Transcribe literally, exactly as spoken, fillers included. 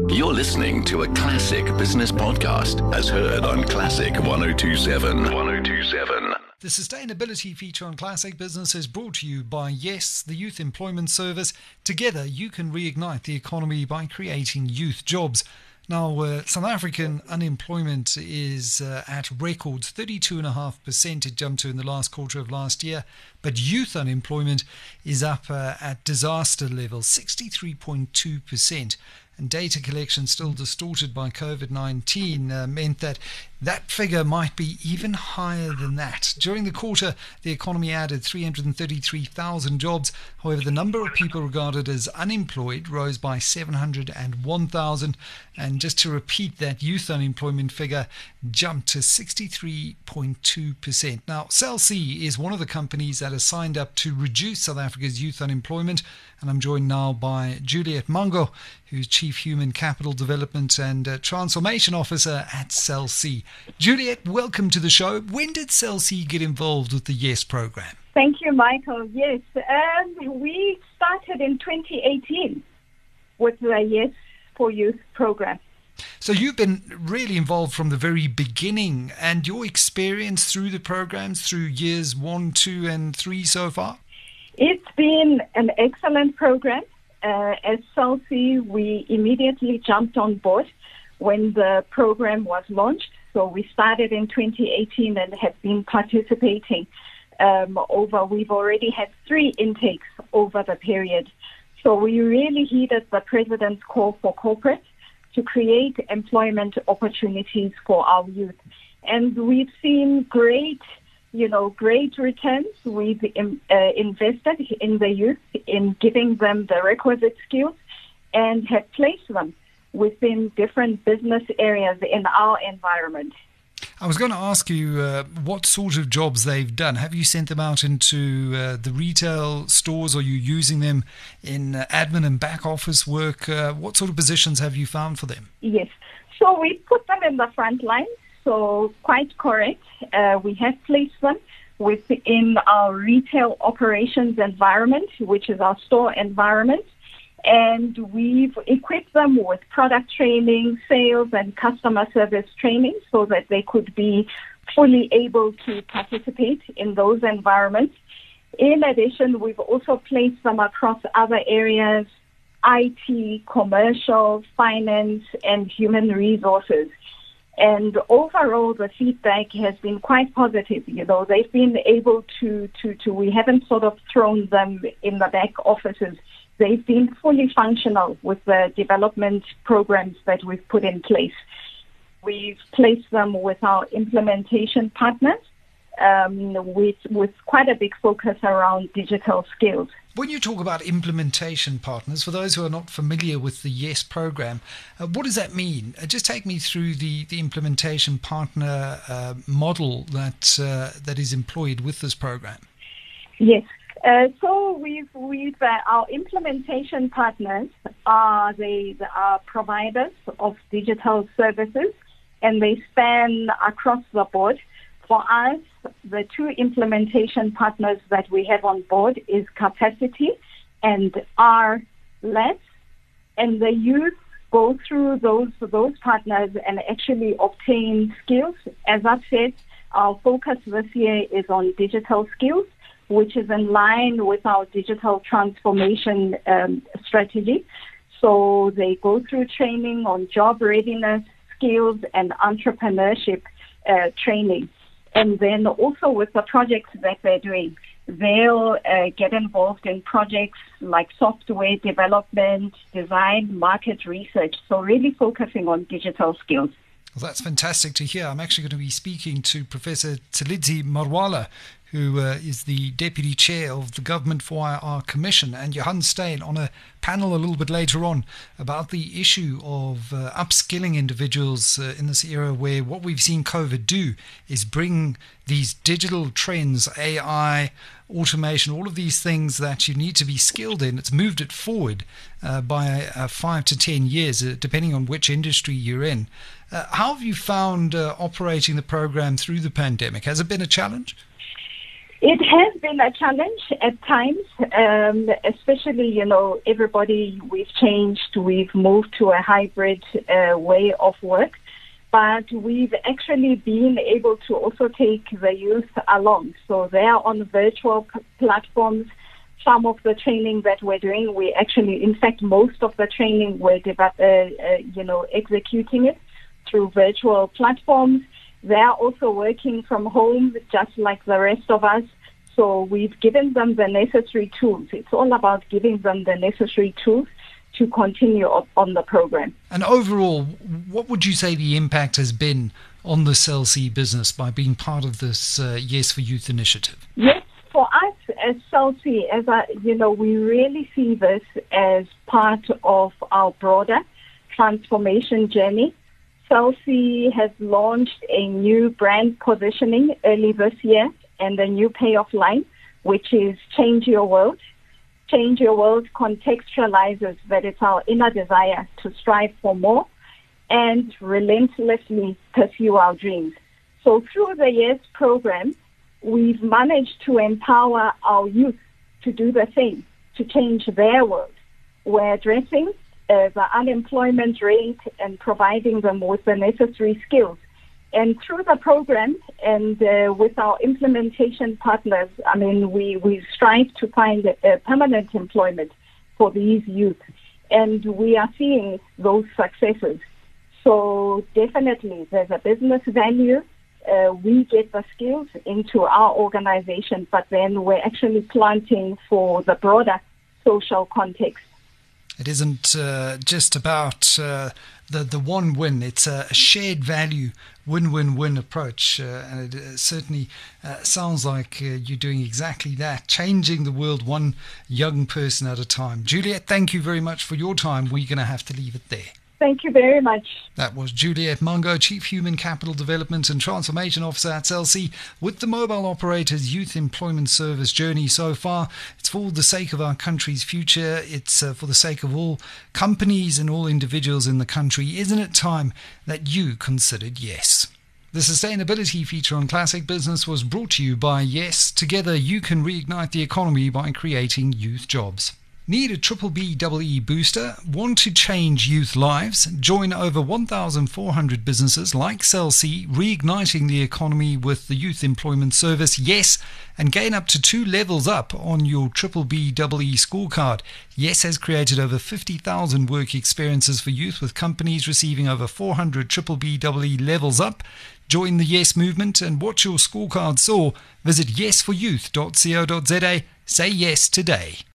You're listening to a classic business podcast as heard on Classic one oh two seven. one oh two seven. The sustainability feature on Classic Business is brought to you by Yes, the Youth Employment Service. Together, you can reignite the economy by creating youth jobs. Now, uh, South African unemployment is uh, at records, thirty-two point five percent it jumped to in the last quarter of last year. But youth unemployment is up uh, at disaster levels, sixty-three point two percent. And data collection still distorted by COVID nineteen uh, meant that that figure might be even higher than that. During the quarter, the economy added three hundred thirty-three thousand jobs. However, the number of people regarded as unemployed rose by seven hundred one thousand. And just to repeat, that youth unemployment figure jumped to sixty-three point two percent. Now, Cell C is one of the companies that has signed up to reduce South Africa's youth unemployment. And I'm joined now by Juliet Mango, who's Chief Human Capital Development and uh, Transformation Officer at Cell C. Juliet, welcome to the show. When did Cell C get involved with the YES program? Thank you, Michael. Yes, um, we started in twenty eighteen with the YES for Youth program. So you've been really involved from the very beginning, and your experience through the programs through years one, two, and three so far? It's been an excellent program. Uh, as Cell C, we immediately jumped on board when the program was launched. So we started in twenty eighteen and have been participating um, over, we've already had three intakes over the period. So we really heeded the President's call for corporate to create employment opportunities for our youth. And we've seen great you know, great returns. We've um, uh, invested in the youth in giving them the requisite skills and have placed them within different business areas in our environment. I was going to ask you uh, what sort of jobs they've done. Have you sent them out into uh, the retail stores? Are you using them in uh, admin and back office work? Uh, what sort of positions have you found for them? Yes. So we put them in the front line. So quite correct. Uh, we have placed them within our retail operations environment, which is our store environment. And we've equipped them with product training, sales, and customer service training so that they could be fully able to participate in those environments. In addition, we've also placed them across other areas, I T, commercial, finance, and human resources. And overall, the feedback has been quite positive. You know, they've been able to, to, to, we haven't sort of thrown them in the back offices. They've been fully functional with the development programs that we've put in place. We've placed them with our implementation partners um, with, with quite a big focus around digital skills. When you talk about implementation partners, for those who are not familiar with the YES program, uh, what does that mean? Uh, just take me through the, the implementation partner uh, model that uh, that is employed with this program. Yes. Uh, so we've, we've uh, our implementation partners are the are providers of digital services, and they span across the board. For us, the two implementation partners that we have on board is Capacity and R L E S, and the youth go through those those partners and actually obtain skills. As I've said, our focus this year is on digital skills, which is in line with our digital transformation um, strategy. So they go through training on job readiness, skills, and entrepreneurship uh, training. And then also with the projects that they're doing, they'll uh, get involved in projects like software development, design, market research. So really focusing on digital skills. Well, that's fantastic to hear. I'm actually going to be speaking to Professor Tshilidzi Marwala, who uh, is the Deputy Chair of the Government for I R Commission, and Johan Steyn on a panel a little bit later on about the issue of uh, upskilling individuals uh, in this era where what we've seen COVID do is bring these digital trends, A I, automation, all of these things that you need to be skilled in. It's moved it forward uh, by uh, five to ten years, uh, depending on which industry you're in. Uh, how have you found uh, operating the program through the pandemic? Has it been a challenge? It has been a challenge at times, um, especially, you know, everybody, we've changed, we've moved to a hybrid uh, way of work, but we've actually been able to also take the youth along. So they are on virtual p- platforms. Some of the training that we're doing, we actually, in fact, most of the training we're, uh, uh, you know, executing it through virtual platforms. They are also working from home, just like the rest of us. So we've given them the necessary tools. It's all about giving them the necessary tools to continue on the program. And overall, what would you say the impact has been on the Cell C business by being part of this uh, Yes for Youth initiative? Yes, for us as Cell C, as I, you know, we really see this as part of our broader transformation journey. Cell C has launched a new brand positioning early this year and a new payoff line, which is Change Your World. Change Your World contextualizes that it's our inner desire to strive for more and relentlessly pursue our dreams. So through the YES program, we've managed to empower our youth to do the same, to change their world. We're addressing uh, the unemployment rate and providing them with the necessary skills. And through the program and uh, with our implementation partners, I mean, we, we strive to find a, a permanent employment for these youth. And we are seeing those successes. So definitely there's a business value. Uh, we get the skills into our organization, but then we're actually planting for the broader social context. It isn't uh, just about uh, the the one win. It's a shared value win-win-win approach, uh, and it uh, certainly uh, sounds like uh, you're doing exactly that, changing the world one young person at a time. Juliet, thank you very much for your time. We're going to have to leave it there. Thank you very much. That was Juliet Mungo, Chief Human Capital Development and Transformation Officer at Cell C, with the Mobile Operators Youth Employment Service journey so far. It's for the sake of our country's future. It's uh, for the sake of all companies and all individuals in the country. Isn't it time that you considered yes? The sustainability feature on Classic Business was brought to you by Yes. Together you can reignite the economy by creating youth jobs. Need a triple B E E booster? Want to change youth lives? Join over one thousand four hundred businesses like Cell C, reigniting the economy with the Youth Employment Service, Yes, and gain up to two levels up on your triple B E E scorecard. Yes has created over fifty thousand work experiences for youth, with companies receiving over four hundred triple B E E levels up. Join the Yes movement and watch your scorecard soar. Visit yes for youth dot co dot za. Say yes today.